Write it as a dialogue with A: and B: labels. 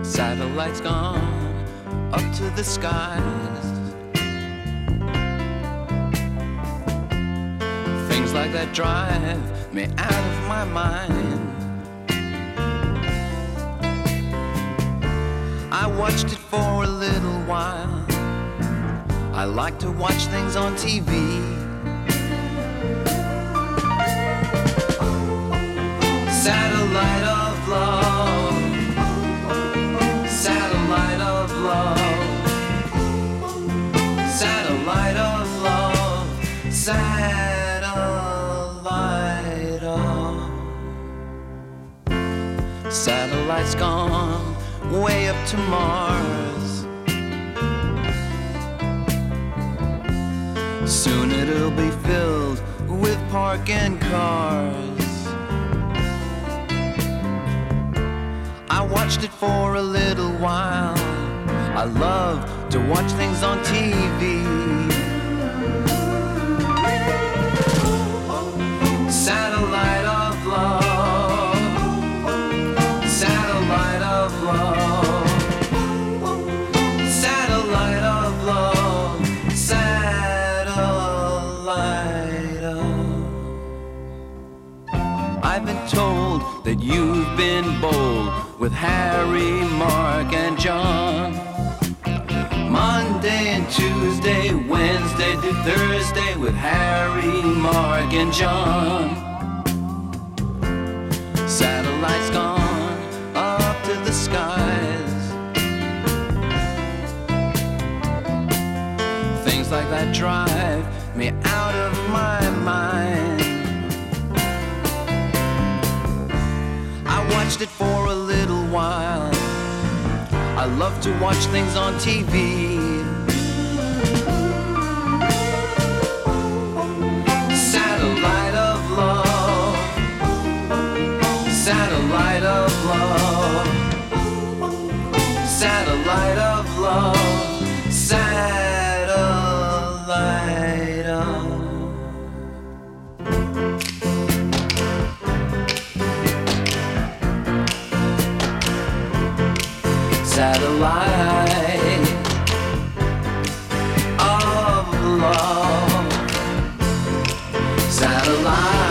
A: Satellites gone up to the skies. Things like that drive me out of my mind. I watched it for a little while. I like to watch things on TV. Satellite of love, satellite of love, satellite of love, satellite of. Satellites gone way up to Mars. Soon it'll be filled with parking cars. I watched it for a little while. I love to watch things on TV. Satellite of love, satellite of love, satellite of love, satellite of. I've been told that you've been bold with Harry, Mark, and John. Monday and Tuesday, Wednesday to Thursday with Harry, Mark, and John. Satellites gone up to the skies. Things like that drive me out of my mind. I watched it for a little while. I love to watch things on TV. Satellite of love, satellite of love, satellite of love, satellite of. Satellite of love, satellite.